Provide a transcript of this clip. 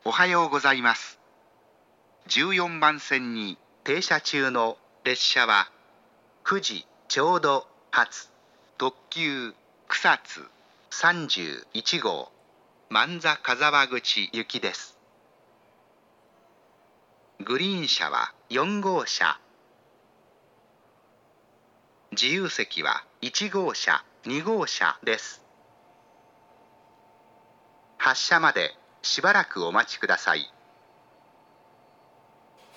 おはようございます。14番線に停車中の列車は9時ちょうど発特急草津31号万座香沢口行きです。グリーン車は4号車、自由席は1号車、2号車です。発車までしばらくお待ちください。